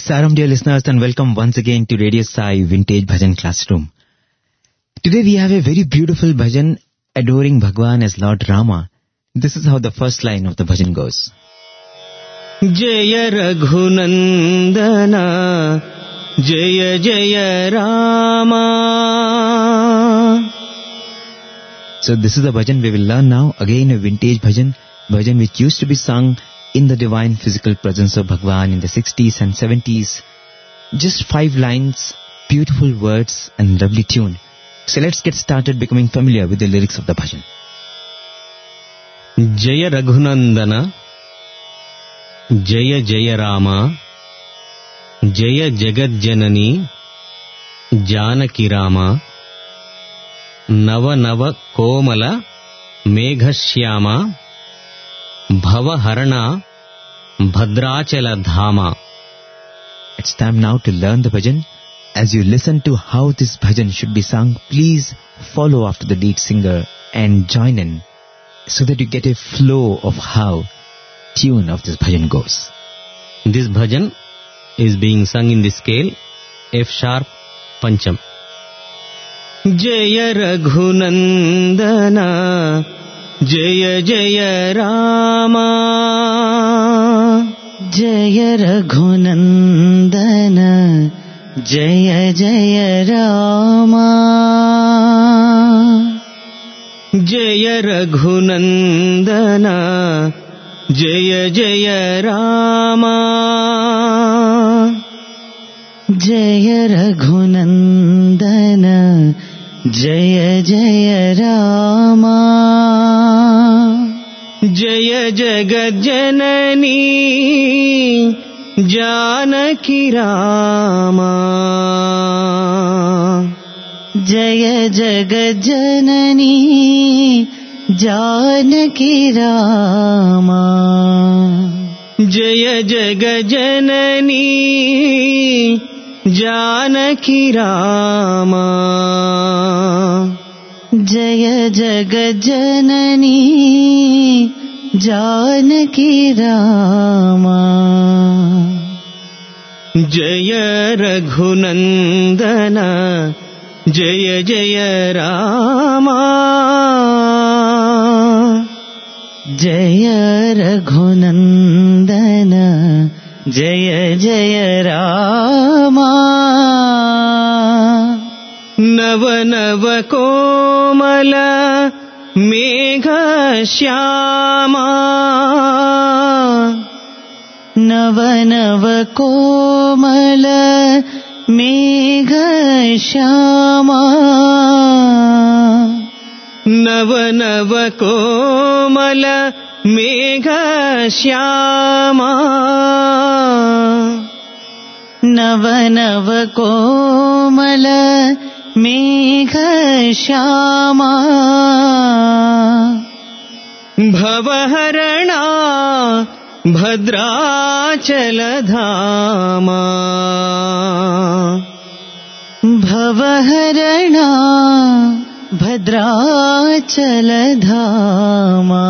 Saram, dear listeners, and welcome once again to Radio Sai Vintage Bhajan Classroom. Today we have a very beautiful bhajan adoring Bhagwan as Lord Rama. This is how the first line of the bhajan goes. Jaya Raghunandana, Jaya Jaya Rama. So this is the bhajan we will learn now. Again a vintage bhajan which used to be sung in the divine physical presence of Bhagwan in the 60s and 70s. Just 5 lines, beautiful words and lovely tune. So let's get started becoming familiar with the lyrics of the bhajan. Jaya Raghunandana, Jaya Jaya Rama, Jaya Jagat Janani, Janaki Rama, Nava Nava Komala, Meghashyama, Bhava Harana, Bhadrachala Dhama. It's time now to learn the bhajan. As you listen to how this bhajan should be sung, please follow after the lead singer and join in so that you get a flow of how tune of this bhajan goes. This bhajan is being sung in the scale F sharp Pancham. Jaya Raghunandana, Jaya Jaya Rama, Jaya Raghunandana, Jaya Jaya Rama, Jaya Raghunandana, Jaya Jaya Rama, Jaya Raghunandana, Jaya Jaya Rama, Jaya Jagat Janani, Janaki Rama, Jaya Jagat Janani, Janaki Rama, Jaya Jagat Janani, Janaki Rama, Jaya Jagat Janani, Janaki Rama, Jaya Raghunandana, Jaya Jaya Rama, Jaya Raghunandana, Jaya Jaya Rama, Nava Nava Komala, Megha Shyama, Nava Nava Komala, Megha Shyama, Nava Nava Komala, Megha Shyama, Nava Nava Komala, Megha Shyama, Bhavaharana, Bhadrachala Dhama, Bhavaharana, Bhadrachala Dhama,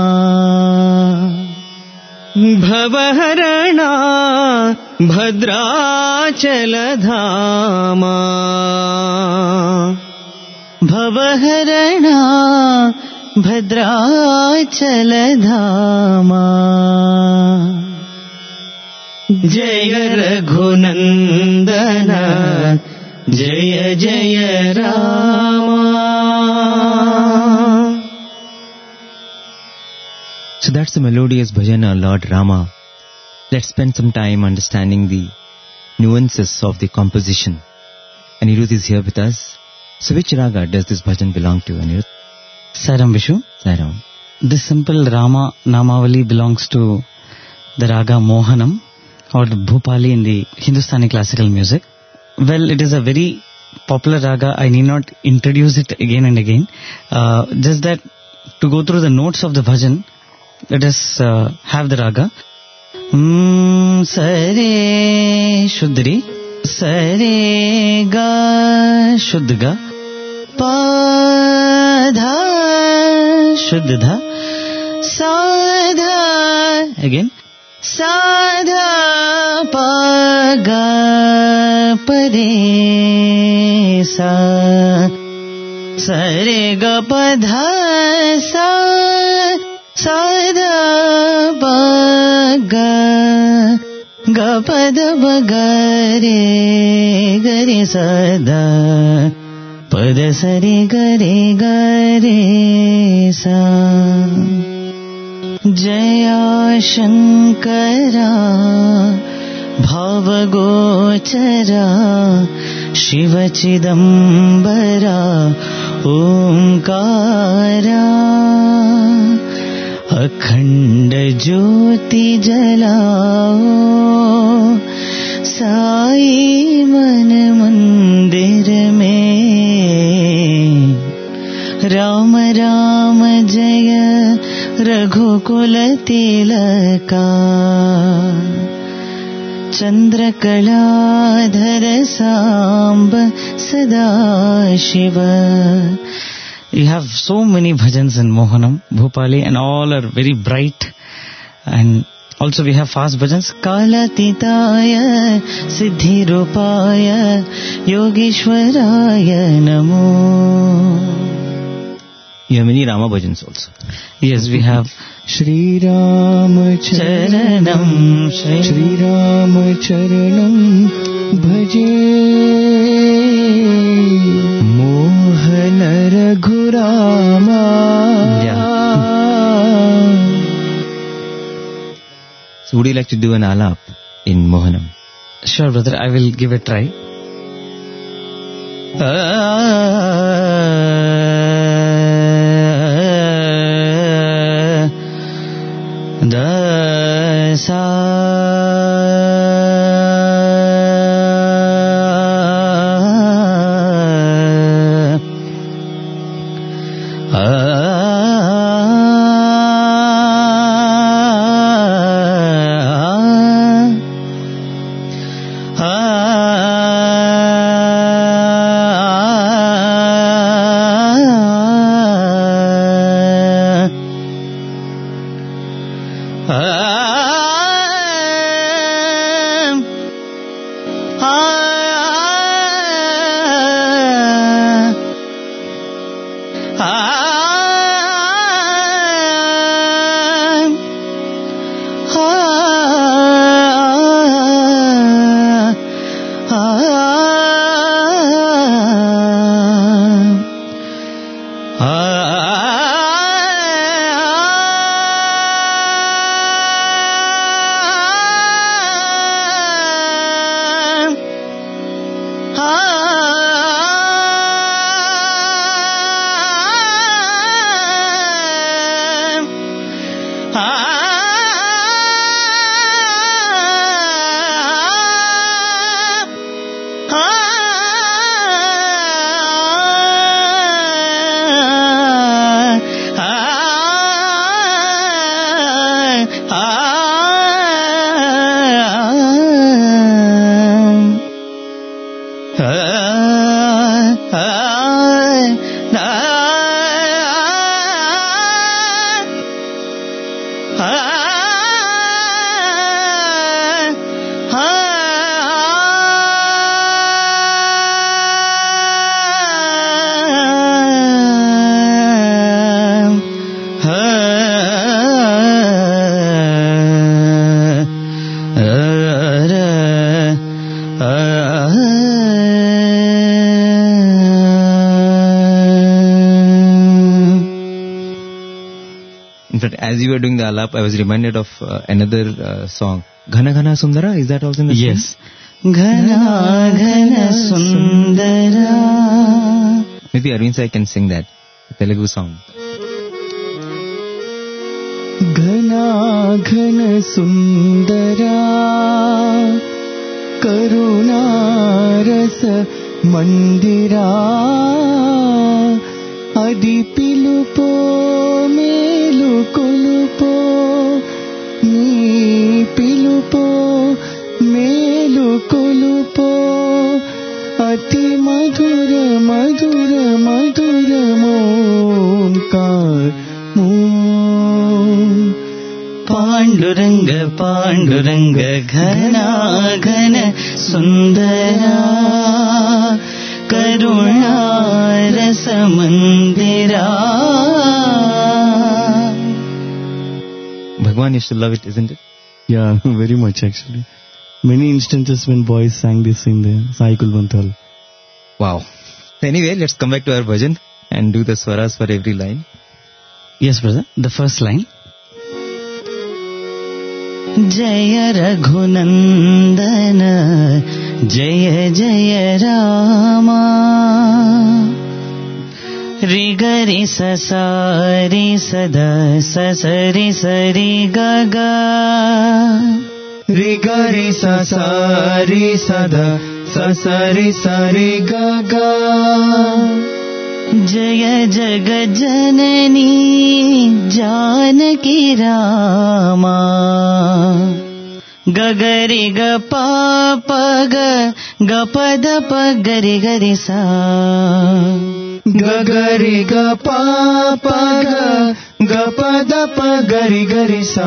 Bhavaharana, Bhadrachala Dhama, Bhavaharana, Bhadrachala Dhama, Jaya Raghunandana, Jaya Jaya Rama. So that's the melodious bhajan Lord Rama. Let's spend some time understanding the nuances of the composition. Anirudh is here with us. So which raga does this bhajan belong to, Anirudh? Saram Vishu. Saram. This simple Rama Namavali belongs to the raga Mohanam or the Bhupali in the Hindustani classical music. Well, it is a very popular raga. I need not introduce it again and again. Just that to go through the notes of the bhajan, let us have the raga. Sare Shuddri, Sare Ga Shuddga, Pa Dha Shuddha, Sa Dha, again, Sa Dha Pa Ga परे सा सरे ग प ध सा सा ध प ग ग प ध प ग रे ग रे सा ध प द स रे ग रे सा जया शंकरा भावगोचरा शिव चिदंबरा ओंकारा अखंड ज्योति जलाओ साई मन मंदिर में राम राम जय रघुकुल तिलका चंद्रकलाधर सांब सदा Shiv. You have so many bhajans in Mohanam, Bhupali, and all are very bright. And also we have fast bhajans. Kalatitaya Siddhirupaya Yogeshwaraya Namo. You have many Rama bhajans also. Yes, we have Shri Ram Charanam Shri Ram Charanam Bhaje Mohan Raghurama. So would you like to do an alap in Mohanam? Sure, brother, I will give a try. Da sa As you were doing the alap, I was reminded of another song. Ghana Ghana Sundara, is that also in the same? Yes. Ghana Ghana Sundara. Maybe Arvind Sai can sing that, a Telugu song. Ghana Ghana Sundara Karuna Rasa Mandira Adi Pilupo Melu Kulupo Ni Pilupo Melu Kulupo Ati Madhura Madhura Madhura Momkar Panduranga Panduranga Ghana Ghana సుందరా కరుణారస Mandira. Bhagwan used to love it, isn't it? Yeah, very much actually. Many instances when boys sang this in the Sai Kulbantal. Wow. Anyway, let's come back to our bhajan and do the swaras for every line. Yes, brother. The first line. Jaya Raghunandana Jaya Jaya Rama Rigari Sasari Sada Sasari Sari Gaga Rigari Sasari Sada Sasari Sari Gaga. Jaya Jagajanani Janaki Rama Gagari ga papa ga gapada pagari gari sa. Gagari ga papa ga gapada pagari gari sa.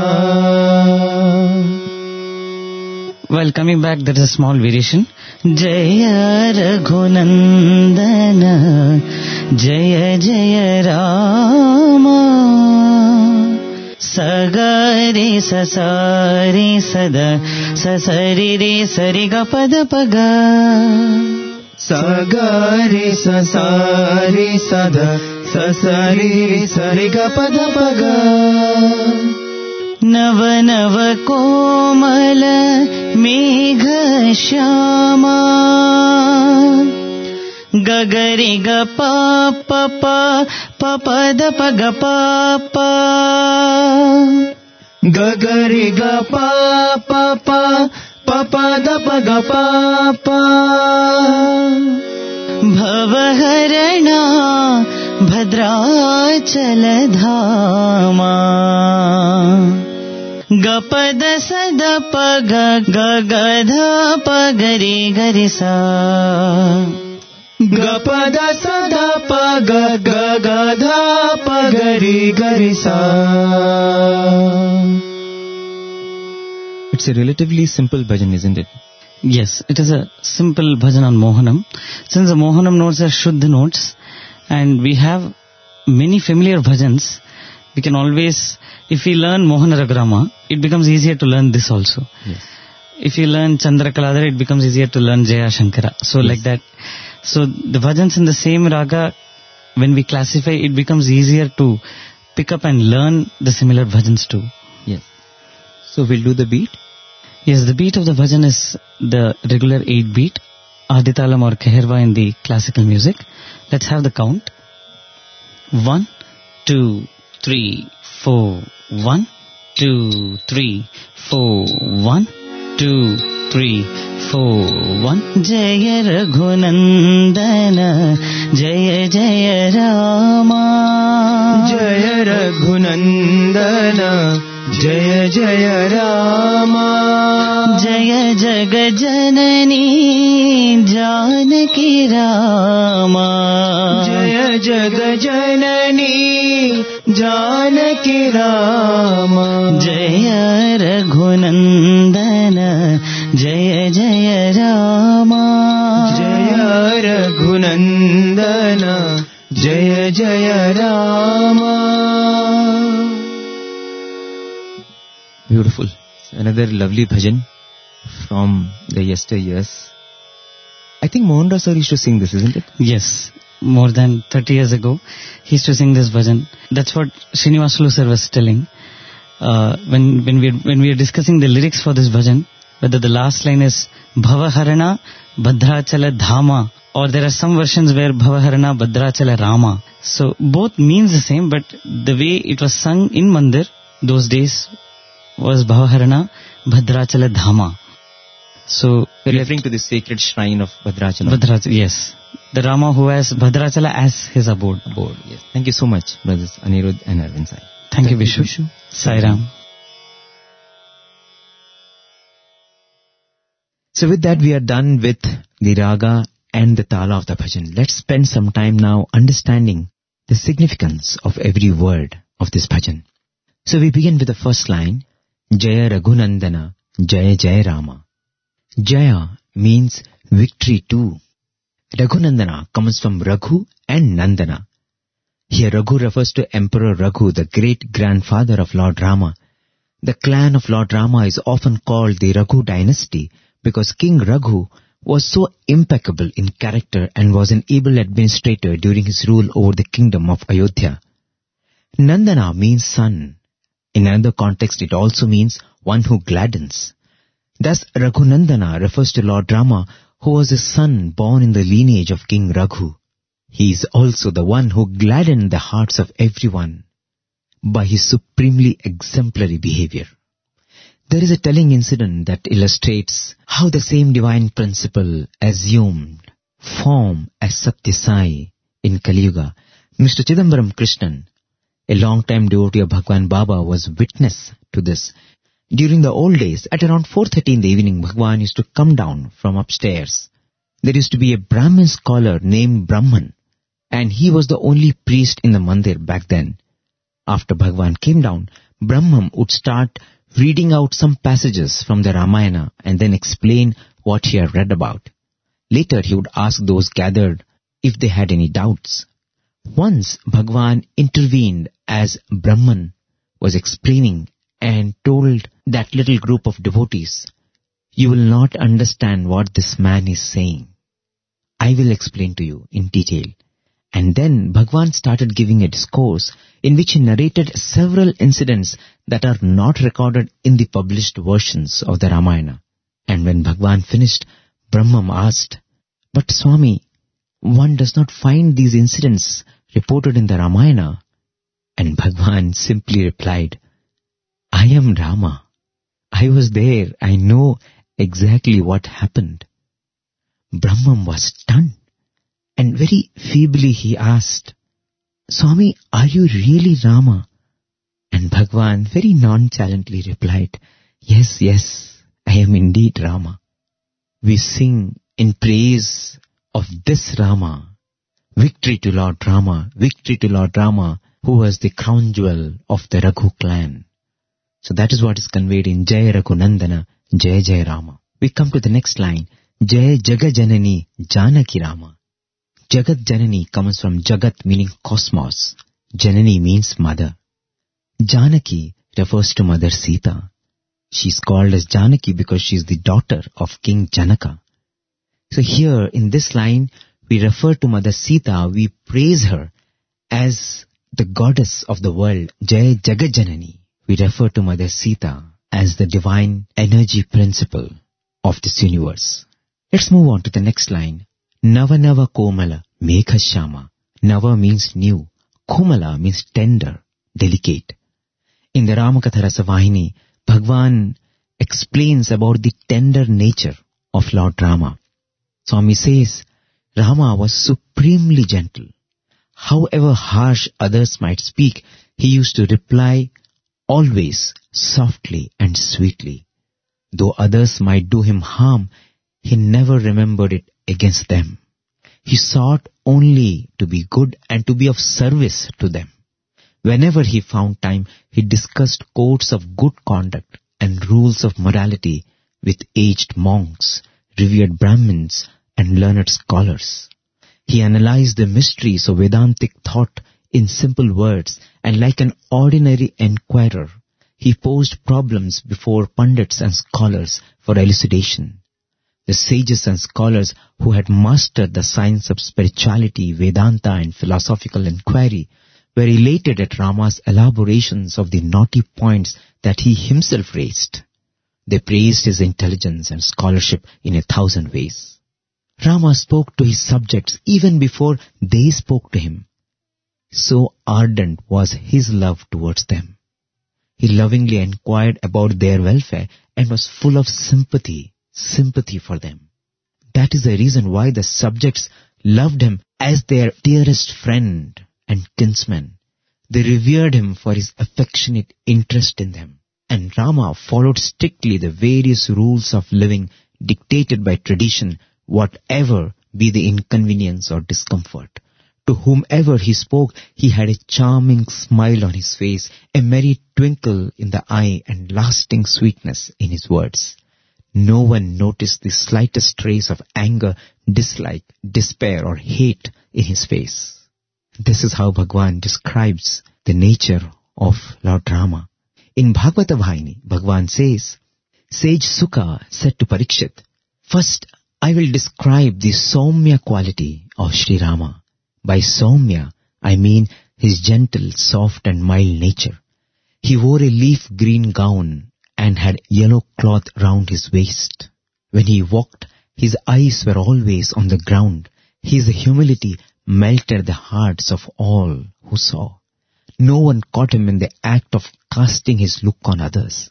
While coming back, there is a small variation. Jaya Raghunandana Jaya Jaya Rama Sagari Sasari Sada Sasari Re Sari Gapada Paga Sagari Sasari Sada Sasari Sari Gapada Paga. नव नव कोमल मेघ श्यामा गगरि ग पाप पद पग पाप गगरि ग पाप पद पग पाप. भवहरणा भद्राचल धामा गपद सद पग गगध पगरि गरि सा. गपद सद पग गगध पगरि गरि सा. It's a relatively simple bhajan, isn't it? Yes, it is a simple bhajan on Mohanam. Since the Mohanam notes are Shuddha notes and we have many familiar bhajans, we can always, if we learn Mohana Ragrama, it becomes easier to learn this also. Yes. If you learn Chandra Kaladhara, it becomes easier to learn Jaya Shankara. So Yes. like that. So the bhajans in the same raga, when we classify, it becomes easier to pick up and learn the similar bhajans too. Yes. So we'll do the beat. Yes, the beat of the bhajan is the regular 8 beat, Aditalam or Keherva in the classical music. Let's have the count. 1, 2, 3, 4. 1, 2, 3, 4. 1, 2, 3, 4. 1. Jaya Raghunandana Jaya Jaya Rama Jaya Raghunandana Jaya Jaya Rama. Jaya Jagajanani Janaki Rama Jaya Jagajanani Janaki Rama. Jaya Raghunandana Jaya Jaya Rama Jaya Raghunandana Jaya Jaya Rama. Beautiful. Another lovely bhajan from the yesteryears. I think Mohan Rao sir used to sing this, isn't it? Yes, more than 30 years ago, he used to sing this bhajan. That's what Srinivasulu sir was telling. When we are discussing the lyrics for this bhajan, whether the last line is Bhavaharana Bhadrachala Dhama, or there are some versions where Bhavaharana Bhadrachala Rama. So both means the same, but the way it was sung in Mandir those days was Bhavaharana Bhadrachala Dhama. So Referring to the sacred shrine of Bhadrachalam. Bhadrachala, yes. The Rama who has Bhadrachala as his abode. Yes. Thank you so much, brothers Anirudh and Arvind Sai. Thank you, Vishu. Sai Ram. So with that, we are done with the raga and the tala of the bhajan. Let's spend some time now understanding the significance of every word of this bhajan. So we begin with the first line, Jaya Raghunandana, Jaya Jaya Rama. Jaya means victory too. Raghunandana comes from Raghu and Nandana. Here Raghu refers to Emperor Raghu, the great-grandfather of Lord Rama. The clan of Lord Rama is often called the Raghu dynasty because King Raghu was so impeccable in character and was an able administrator during his rule over the kingdom of Ayodhya. Nandana means son. In another context, it also means one who gladdens. Thus, Raghunandana refers to Lord Rama, who was a son born in the lineage of King Raghu. He is also the one who gladdened the hearts of everyone by his supremely exemplary behavior. There is a telling incident that illustrates how the same divine principle assumed form as Satya Sai in Kali Yuga. Mr. Chidambaram Krishnan, a long-time devotee of Bhagwan Baba, was witness to this. During the old days, at around 4:30 in the evening, Bhagwan used to come down from upstairs. There used to be a Brahmin scholar named Brahman, and he was the only priest in the mandir back then. After Bhagwan came down, Brahman would start reading out some passages from the Ramayana and then explain what he had read about. Later he would ask those gathered if they had any doubts. Once Bhagwan intervened as Brahman was explaining and told that little group of devotees, "You will not understand what this man is saying. I will explain to you in detail." And then Bhagwan started giving a discourse in which he narrated several incidents that are not recorded in the published versions of the Ramayana. And when Bhagwan finished, Brahman asked, "But Swami, one does not find these incidents reported in the Ramayana." And Bhagwan simply replied, "I am Rama. I was there. I know exactly what happened." Brahman was stunned, and very feebly he asked, "Swami, are you really Rama?" And Bhagwan very nonchalantly replied, Yes, I am indeed Rama." We sing in praise of this Rama. Victory to Lord Rama, victory to Lord Rama, who was the crown jewel of the Raghu clan. So that is what is conveyed in Jai Raghunandana, Jai Jai Rama. We come to the next line, Jai Jagajanani Janaki Rama. Jagat Janani comes from Jagat meaning cosmos. Janani means mother. Janaki refers to Mother Sita. She is called as Janaki because she is the daughter of King Janaka. So here in this line, we refer to Mother Sita, we praise her as the goddess of the world, Jai Jagajanani. We refer to Mother Sita as the divine energy principle of this universe. Let's move on to the next line. Nava Nava Komala Megha Shama. Nava means new. Komala means tender, delicate. In the Ramakatha Rasavahini, Bhagwan explains about the tender nature of Lord Rama. Swami says, Rama was supremely gentle. However harsh others might speak, he used to reply always softly and sweetly. Though others might do him harm, he never remembered it against them. He sought only to be good and to be of service to them. Whenever he found time, he discussed codes of good conduct and rules of morality with aged monks, revered Brahmins, and learned scholars. He analyzed the mysteries of Vedantic thought in simple words, and like an ordinary enquirer, he posed problems before pundits and scholars for elucidation. The sages and scholars who had mastered the science of spirituality, Vedanta, and philosophical inquiry were elated at Rama's elaborations of the knotty points that he himself raised. They praised his intelligence and scholarship in 1,000 ways. Rama spoke to his subjects even before they spoke to him. So ardent was his love towards them. He lovingly inquired about their welfare and was full of sympathy for them. That is the reason why the subjects loved him as their dearest friend and kinsman. They revered him for his affectionate interest in them. And Rama followed strictly the various rules of living dictated by tradition, whatever be the inconvenience or discomfort. To whomever he spoke, he had a charming smile on his face, a merry twinkle in the eye, and lasting sweetness in his words. No one noticed the slightest trace of anger, dislike, despair or hate in his face. This is how Bhagwan describes the nature of Lord Rama. In Bhagavata Vahini, Bhagwan says, Sage Sukha said to Parikshit, "First, I will describe the Soumya quality of Sri Rama. By Soumya, I mean his gentle, soft and mild nature. He wore a leaf green gown and had yellow cloth round his waist. When he walked, his eyes were always on the ground. His humility melted the hearts of all who saw. No one caught him in the act of casting his look on others.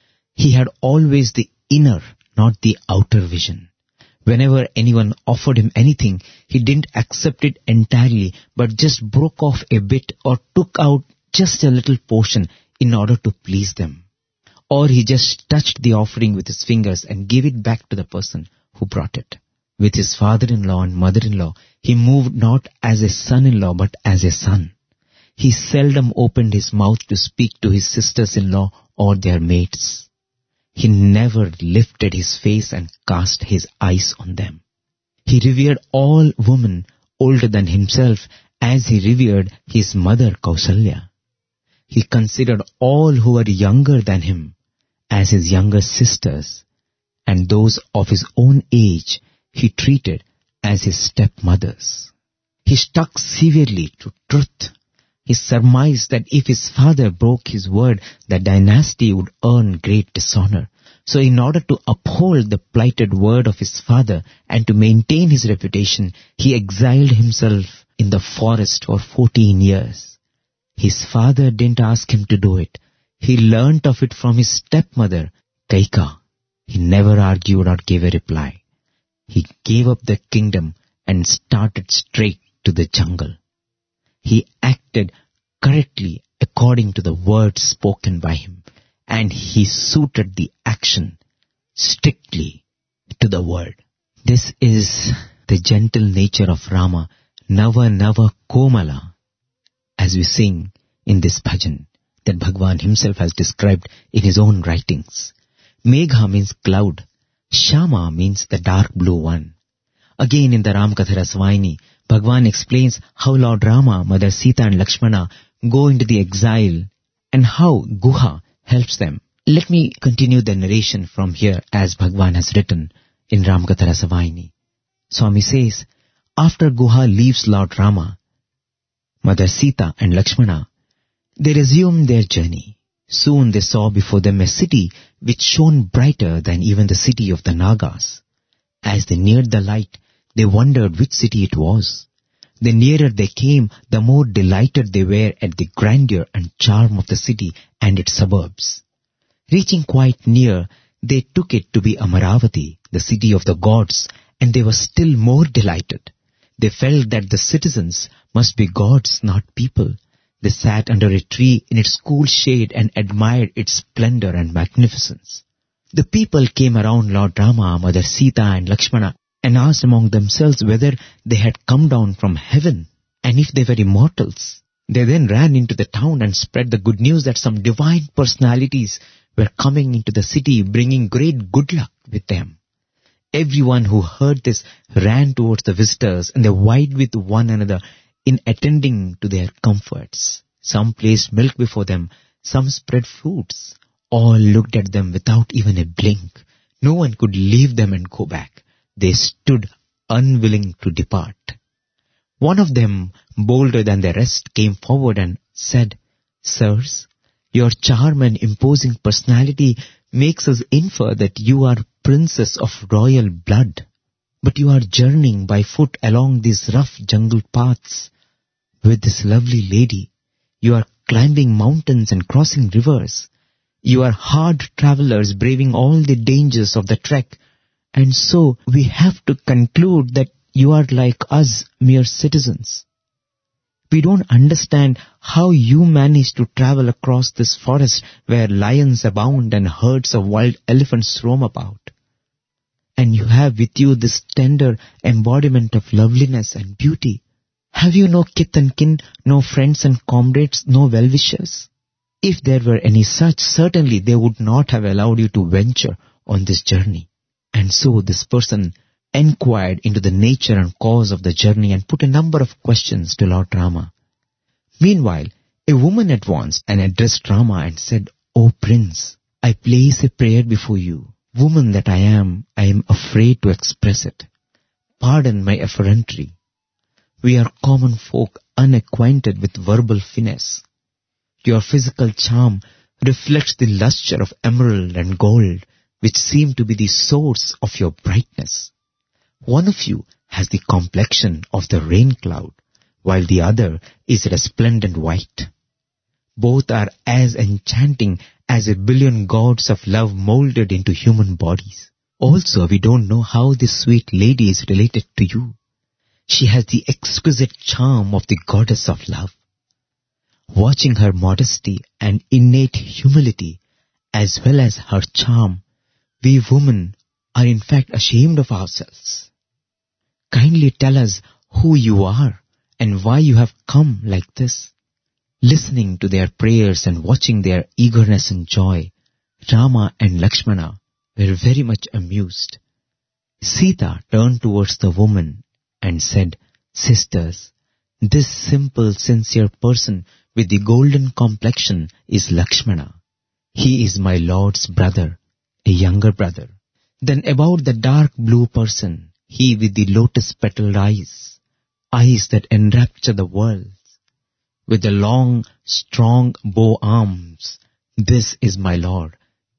He had always the inner, not the outer vision. Whenever anyone offered him anything, he didn't accept it entirely, but just broke off a bit or took out just a little portion in order to please them. Or he just touched the offering with his fingers and gave it back to the person who brought it. With his father-in-law and mother-in-law, he moved not as a son-in-law but as a son. He seldom opened his mouth to speak to his sisters-in-law or their mates. He never lifted his face and cast his eyes on them. He revered all women older than himself as he revered his mother Kausalya. He considered all who were younger than him as his younger sisters, and those of his own age he treated as his stepmothers. He stuck severely to truth. He surmised that if his father broke his word, the dynasty would earn great dishonor. So in order to uphold the plighted word of his father and to maintain his reputation, he exiled himself in the forest for 14 years. His father didn't ask him to do it. He learnt of it from his stepmother, Kaika. He never argued or gave a reply. He gave up the kingdom and started straight to the jungle. He acted correctly according to the words spoken by him, and he suited the action strictly to the word. This is the gentle nature of Rama, Nava Nava Komala, as we sing in this bhajan that Bhagwan himself has described in his own writings. Megha means cloud. Shama means the dark blue one. Again in the Ramakatha Rasavahini, Bhagwan explains how Lord Rama, Mother Sita and Lakshmana go into the exile and how Guha helps them. Let me continue the narration from here as Bhagwan has written in Ramakatha Rasavahini. Swami says, after Guha leaves Lord Rama, Mother Sita and Lakshmana, they resumed their journey. Soon they saw before them a city which shone brighter than even the city of the Nagas. As they neared the light, they wondered which city it was. The nearer they came, the more delighted they were at the grandeur and charm of the city and its suburbs. Reaching quite near, they took it to be Amaravati, the city of the gods, and they were still more delighted. They felt that the citizens must be gods, not people. They sat under a tree in its cool shade and admired its splendor and magnificence. The people came around Lord Rama, Mother Sita and Lakshmana and asked among themselves whether they had come down from heaven and if they were immortals. They then ran into the town and spread the good news that some divine personalities were coming into the city bringing great good luck with them. Everyone who heard this ran towards the visitors and they vied with one another in attending to their comforts. Some placed milk before them, some spread fruits. All looked at them without even a blink. No one could leave them and go back. They stood unwilling to depart. One of them, bolder than the rest, came forward and said, "Sirs, your charm and imposing personality makes us infer that you are princes of royal blood. But you are journeying by foot along these rough jungle paths. With this lovely lady, you are climbing mountains and crossing rivers. You are hard travelers braving all the dangers of the trek. And so we have to conclude that you are like us, mere citizens. We don't understand how you manage to travel across this forest where lions abound and herds of wild elephants roam about. And you have with you this tender embodiment of loveliness and beauty. Have you no kith and kin, no friends and comrades, no well-wishers? If there were any such, certainly they would not have allowed you to venture on this journey. And so this person inquired into the nature and cause of the journey and put a number of questions to Lord Rama. Meanwhile, a woman advanced and addressed Rama and said, "O Prince, I place a prayer before you. Woman that I am afraid to express it. Pardon my effrontery. We are common folk unacquainted with verbal finesse. Your physical charm reflects the lustre of emerald and gold, which seem to be the source of your brightness. One of you has the complexion of the rain cloud, while the other is resplendent white. Both are as enchanting as a billion gods of love molded into human bodies. Also, we don't know how this sweet lady is related to you. She has the exquisite charm of the goddess of love. Watching her modesty and innate humility, as well as her charm, we women are in fact ashamed of ourselves. Kindly tell us who you are and why you have come like this." Listening to their prayers and watching their eagerness and joy, Rama and Lakshmana were very much amused. Sita turned towards the woman and said, "Sisters, this simple, sincere person with the golden complexion is Lakshmana. He is my Lord's brother, a younger brother. Then about the dark blue person, he with the lotus-petaled eyes that enrapture the world, with the long, strong bow arms, this is my Lord.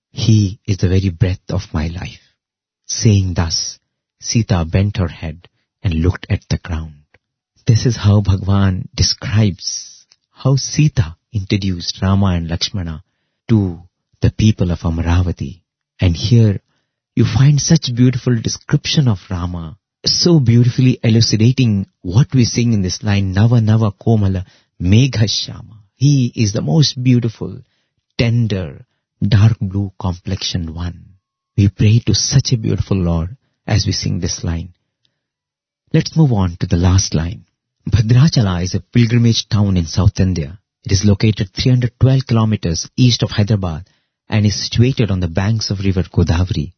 He is the very breath of my life." Saying thus, Sita bent her head and looked at the ground. This is how Bhagwan describes how Sita introduced Rama and Lakshmana to the people of Amaravati. And here you find such beautiful description of Rama, so beautifully elucidating what we sing in this line, "Nava Nava Komala Meghashama." He is the most beautiful, tender, dark blue complexioned one. We pray to such a beautiful Lord as we sing this line. Let's move on to the last line. Bhadrachala is a pilgrimage town in South India. It is located 312 kilometers east of Hyderabad and is situated on the banks of river Godavari.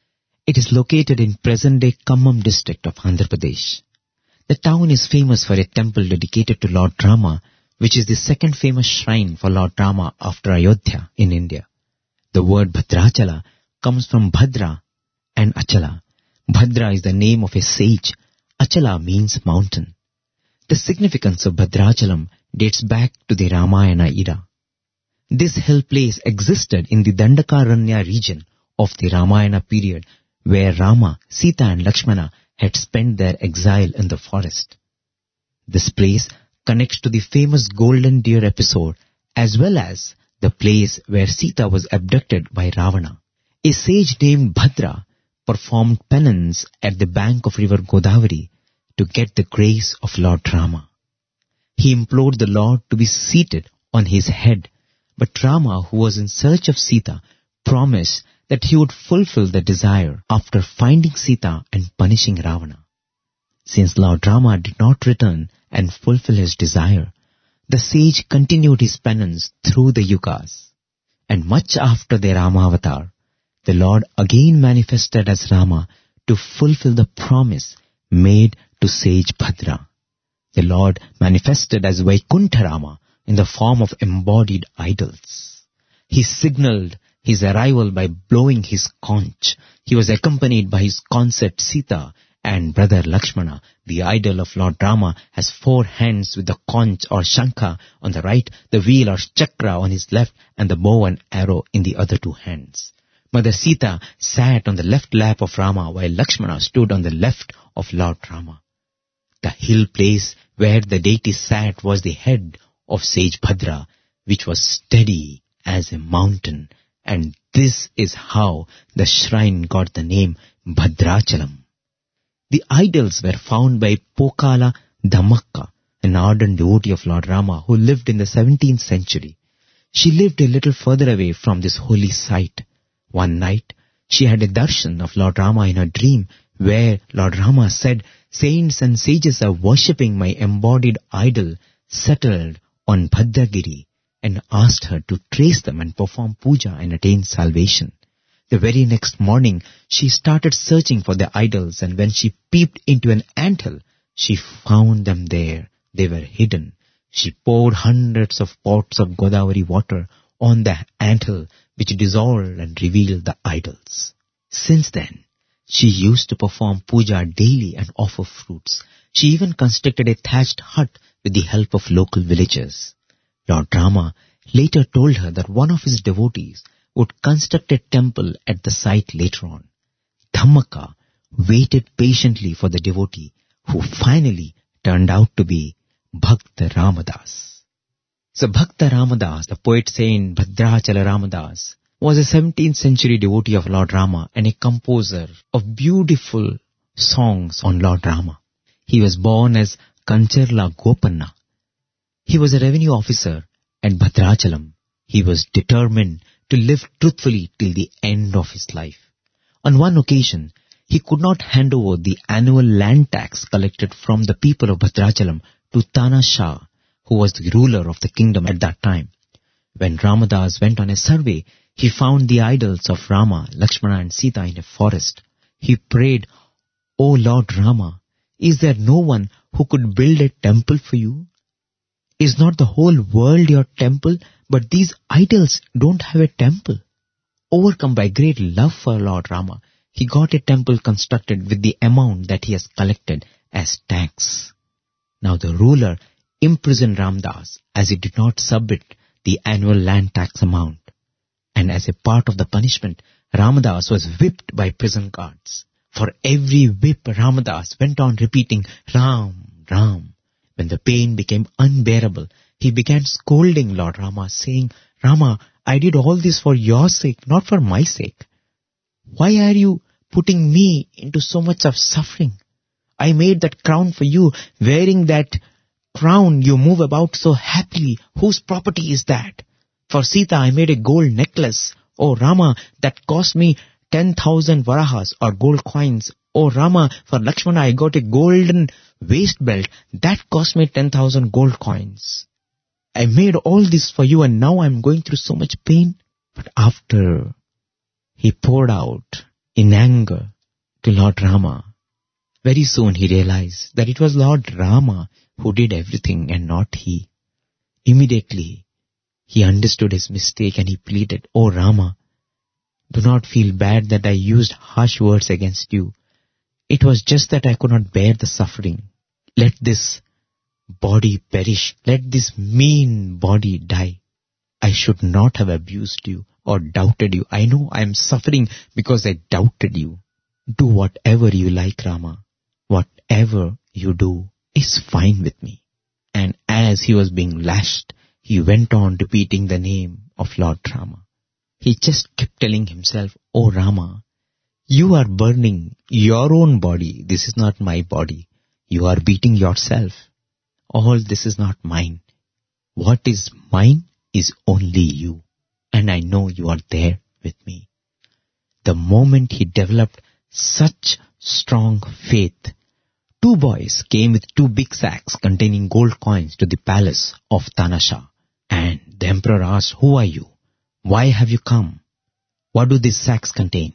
It is located in present-day Khammam district of Andhra Pradesh. The town is famous for a temple dedicated to Lord Rama, which is the second famous shrine for Lord Rama after Ayodhya in India. The word Bhadrachala comes from Bhadra and Achala. Bhadra is the name of a sage. Achala means mountain. The significance of Bhadrachalam dates back to the Ramayana era. This hill place existed in the Dandakaranya region of the Ramayana period, where Rama, Sita and Lakshmana had spent their exile in the forest. This place connects to the famous golden deer episode as well as the place where Sita was abducted by Ravana. A sage named Bhadra performed penance at the bank of river Godavari to get the grace of Lord Rama. He implored the Lord to be seated on his head, but Rama, who was in search of Sita, promised that he would fulfill the desire after finding Sita and punishing Ravana. Since Lord Rama did not return and fulfill his desire, the sage continued his penance through the yugas. And much after their Ramavatar, the Lord again manifested as Rama to fulfill the promise made to sage Bhadra. The Lord manifested as Vaikuntha Rama in the form of embodied idols. He signaled his arrival by blowing his conch. He was accompanied by his consort Sita and brother Lakshmana. The idol of Lord Rama has 4 hands with the conch or shankha on the right, the wheel or chakra on his left, and the bow and arrow in the other 2 hands. Mother Sita sat on the left lap of Rama while Lakshmana stood on the left of Lord Rama. The hill place where the deity sat was the head of sage Bhadra, which was steady as a mountain, and this is how the shrine got the name Bhadrachalam. The idols were found by Pokala Dhammakka, an ardent devotee of Lord Rama who lived in the 17th century. She lived a little further away from this holy site. One night, she had a darshan of Lord Rama in her dream, where Lord Rama said, "Saints and sages are worshipping my embodied idol settled on Bhadragiri," and asked her to trace them and perform puja and attain salvation. The very next morning, she started searching for the idols, and when she peeped into an anthill, she found them there. They were hidden. She poured hundreds of pots of Godavari water on the anthill, which dissolved and revealed the idols. Since then, she used to perform puja daily and offer fruits. She even constructed a thatched hut with the help of local villagers. Lord Rama later told her that one of his devotees would construct a temple at the site later on. Dhammaka waited patiently for the devotee, who finally turned out to be Bhakta Ramadas. So Bhakta Ramadas, the poet saint Bhadrachala Ramadas, was a 17th century devotee of Lord Rama and a composer of beautiful songs on Lord Rama. He was born as Kancherla Gopanna. He was a revenue officer at Bhadrachalam. He was determined to live truthfully till the end of his life. On one occasion, he could not hand over the annual land tax collected from the people of Bhadrachalam to Tana Shah, who was the ruler of the kingdom at that time. When Ramadas went on a survey, he found the idols of Rama, Lakshmana and Sita in a forest. He prayed, "O Lord Rama, is there no one who could build a temple for you? Is not the whole world your temple? But these idols don't have a temple." Overcome by great love for Lord Rama, he got a temple constructed with the amount that he has collected as tax. Now the ruler imprisoned Ramdas as he did not submit the annual land tax amount. And as a part of the punishment, Ramadas was whipped by prison guards. For every whip, Ramadas went on repeating, "Ram, Ram." When the pain became unbearable, he began scolding Lord Rama, saying, "Rama, I did all this for your sake, not for my sake. Why are you putting me into so much of suffering? I made that crown for you. Wearing that crown, you move about so happily. Whose property is that? For Sita, I made a gold necklace. Oh Rama, that cost me 10,000 varahas or gold coins. Oh Rama, for Lakshmana, I got a golden waist belt. That cost me 10,000 gold coins. I made all this for you, and now I'm going through so much pain." But after he poured out in anger to Lord Rama, very soon he realized that it was Lord Rama who did everything and not he. Immediately, he understood his mistake and he pleaded, "Oh Rama, do not feel bad that I used harsh words against you. It was just that I could not bear the suffering. Let this body perish. Let this mean body die. I should not have abused you or doubted you. I know I am suffering because I doubted you. Do whatever you like, Rama. Whatever you do is fine with me." And as he was being lashed, he went on repeating the name of Lord Rama. He just kept telling himself, "Oh Rama, you are burning your own body. This is not my body. You are beating yourself. All this is not mine. What is mine is only you. And I know you are there with me." The moment he developed such strong faith, 2 boys came with 2 big sacks containing gold coins to the palace of Tanasha. And the emperor asked, "Who are you? Why have you come? What do these sacks contain?"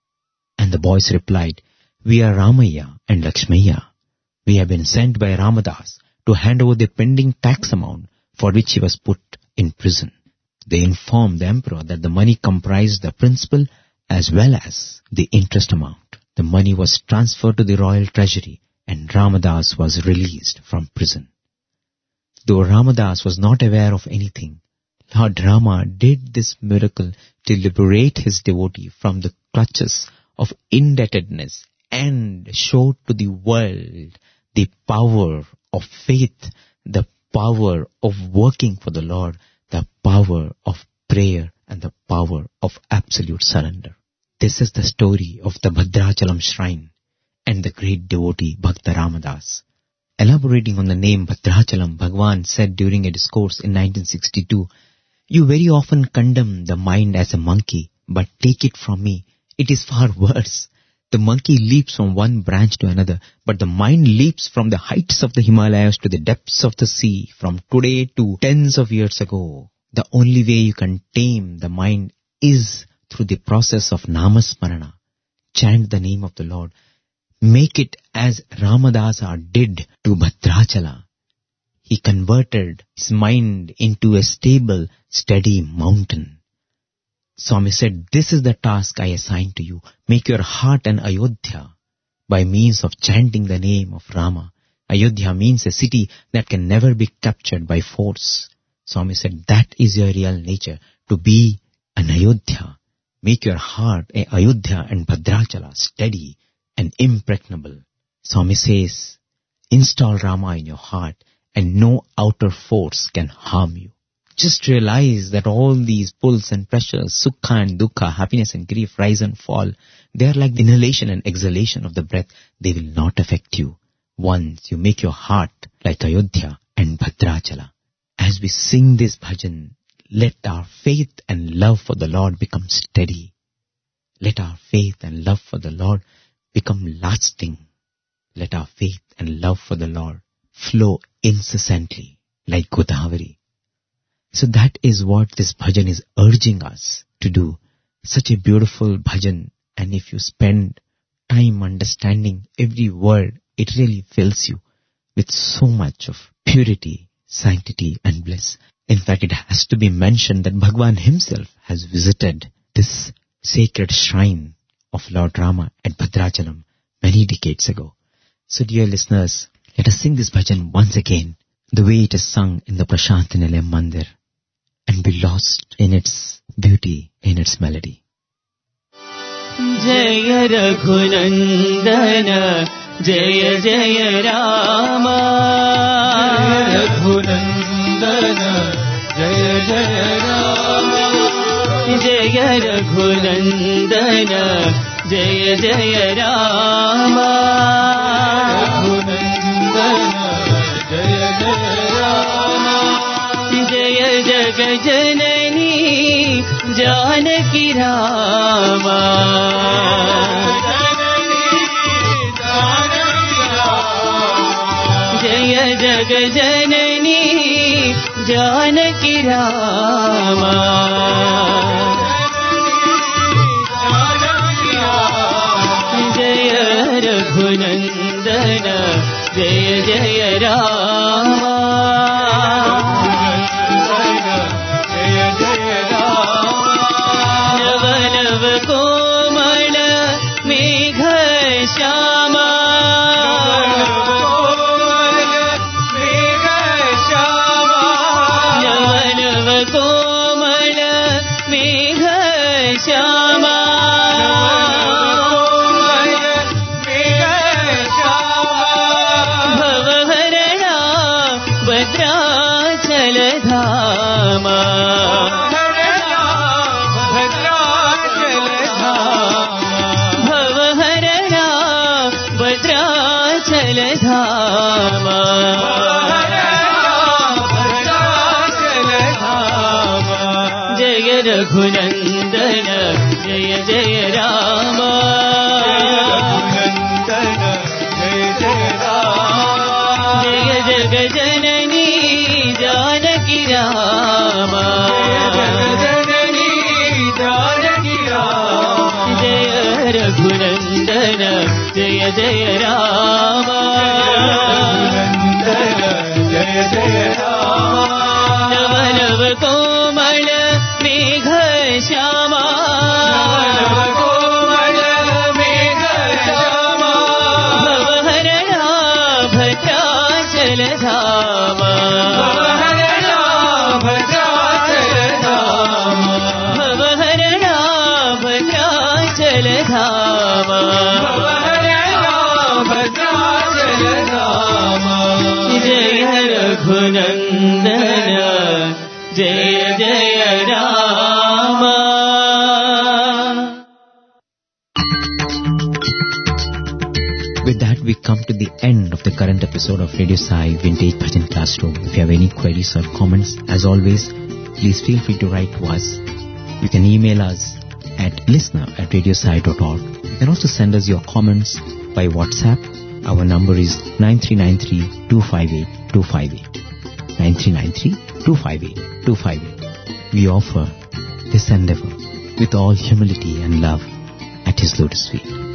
And the boys replied, "We are Ramaya and Lakshmaya. We have been sent by Ramadas to hand over the pending tax amount for which he was put in prison." They informed the emperor that the money comprised the principal as well as the interest amount. The money was transferred to the royal treasury and Ramadas was released from prison. Though Ramadas was not aware of anything, Lord Rama did this miracle to liberate his devotee from the clutches of indebtedness and showed to the world the power of faith, the power of working for the Lord, the power of prayer and the power of absolute surrender. This is the story of the Bhadrachalam shrine and the great devotee Bhakta Ramadas. Elaborating on the name Bhadrachalam, Bhagwan said during a discourse in 1962, "You very often condemn the mind as a monkey, but take it from me, it is far worse. The monkey leaps from one branch to another, but the mind leaps from the heights of the Himalayas to the depths of the sea, from today to tens of years ago. The only way you can tame the mind is through the process of namasmarana, chant the name of the Lord. Make it as Ramadasa did to Bhadrachala. He converted his mind into a stable, steady mountain. Swami said, this is the task I assign to you. Make your heart an Ayodhya by means of chanting the name of Rama. Ayodhya means a city that can never be captured by force. Swami said, that is your real nature, to be an Ayodhya. Make your heart a Ayodhya and Bhadrachala, steady and impregnable. Swami says, install Rama in your heart and no outer force can harm you. Just realize that all these pulls and pressures, sukha and dukkha, happiness and grief, rise and fall, they are like the inhalation and exhalation of the breath. They will not affect you once you make your heart like Ayodhya and Bhadrachala. As we sing this bhajan, let our faith and love for the Lord become steady. Let our faith and love for the Lord become lasting. Let our faith and love for the Lord flow incessantly like Godavari. So that is what this bhajan is urging us to do. Such a beautiful bhajan, and if you spend time understanding every word, it really fills you with so much of purity, sanctity and bliss. In fact, it has to be mentioned that Bhagwan himself has visited this sacred shrine of Lord Rama at Bhadrachalam many decades ago. So dear listeners, let us sing this bhajan once again, the way it is sung in the Prashantinilayam Mandir, and be lost in its beauty, in its melody. Jaya Raghunandana, Jaya Jaya Rama, Raghunandana, Jaya Jaya Rama, Jaya Raghunandana, Jaya Jaya Rama, Raghunandana, Jaya Jaya Rama, Jaya Jagajanani, Janaki Rama, Jaya Jagajanani, Janaki Rama, Jaya Raghunandana, Jaya Jaya Rama, Raghunandana, Jaya Jaya Rama, Raghunandana, Jaya Jaya Rama, Jaya Jagajanani, Janaki Rama, Jagajanani, Janaki Rama, Jaya Raghunandana, Jaya Jaya Rama, Raghunandana, Jaya Jaya Rama, Nava Nava Komala Shama, Komal Megha Shama, Bhavarana Bhadrachala Dhama, Bhavarana Bhadrachala Dhama, Bhavarana Bhadrachala Dhama, Bhavarana Bhadrachala Dhama, Jaya Raghunandana, Jaya Jaya Rama. With that, we come to the end of the current episode of Radio Sai Vintage Bhajan Classroom. If you have any queries or comments, as always, please feel free to write to us. You can email us at listener@radiosai.org. You can also send us your comments by WhatsApp. Our number is 9393-258-258. 9393-258-258. We offer this endeavor with all humility and love at His lotus feet.